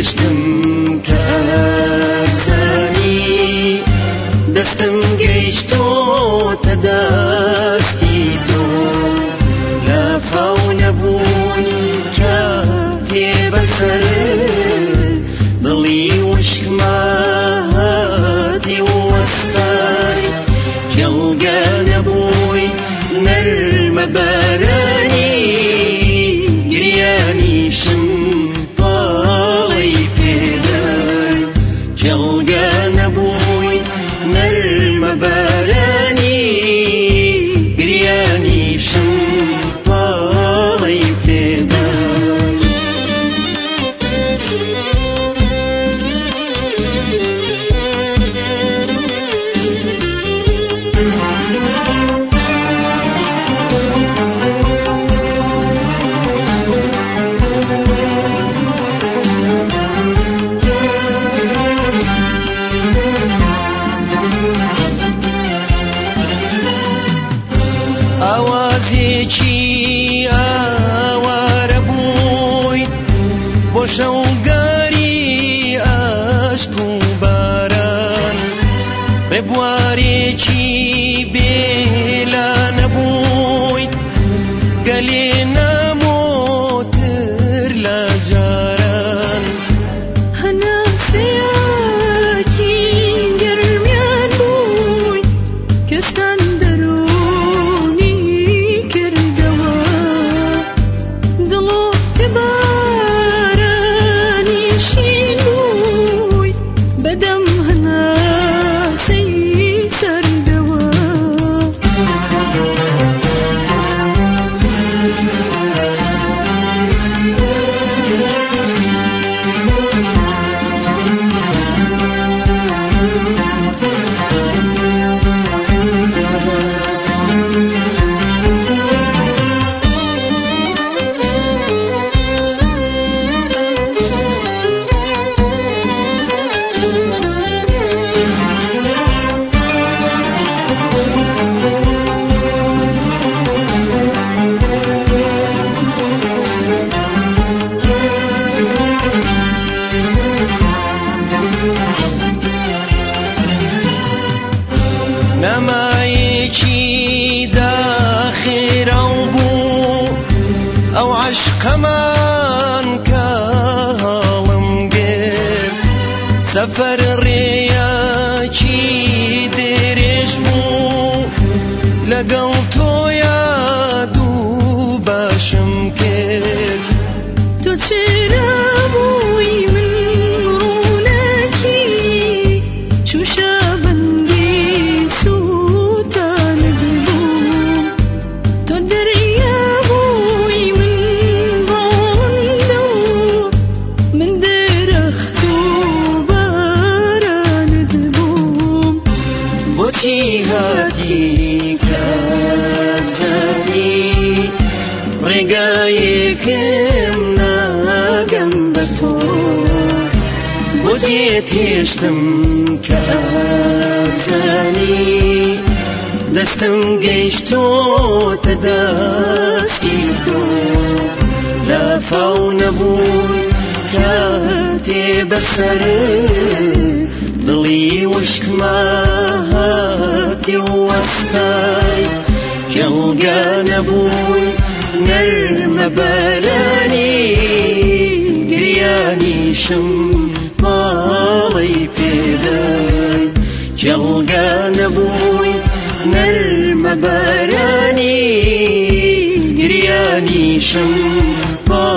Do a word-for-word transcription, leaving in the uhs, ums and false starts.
تێشتم کە ئەزانی دەستم گەیشتۆتە دەستی تۆ لە فاو نەبوونی کە تێ بەسەر دڵی وشکمە هاتی وەستای جەڵگە نەبووی نەرمە بەرانی گریانیشم پاڵی پێدای جەڵگە نەبووی نەرمە بەرانی گریانیشم پاڵی پێدای ئاوازێکی ئاوارە بووی بۆ شەوگاری ئاشک و باران ڕێبوارێکی بێلانە بووی گەلێ نامۆتر لە جاران هەناسەیەکی گەرمیان بووی کەستان نەمایەکی داخێراو بوو ئەو عەشقەمان کە هەڵم گرت سەفەر ڕێیەکی درێژ بوو لەگەڵ تۆیا دوو باشم کرد تۆ چێرە بووی من ڕوونەکی شوشە هاتی کەزانی ڕێگایەکم ناگەم بە تۆ بۆ تێتێشتم کە ئەزانی دەستم گەیشتۆتە دەستی تۆ لە فاو نەبووی کە تێ بەسەر دڵی وشکمە هاتی وەستای جەڵگە نەبووی نەرمە بەرانی گریانیشم پاڵی پێدای جەڵگە نەبووی نەرمە بەرانی گریانیشم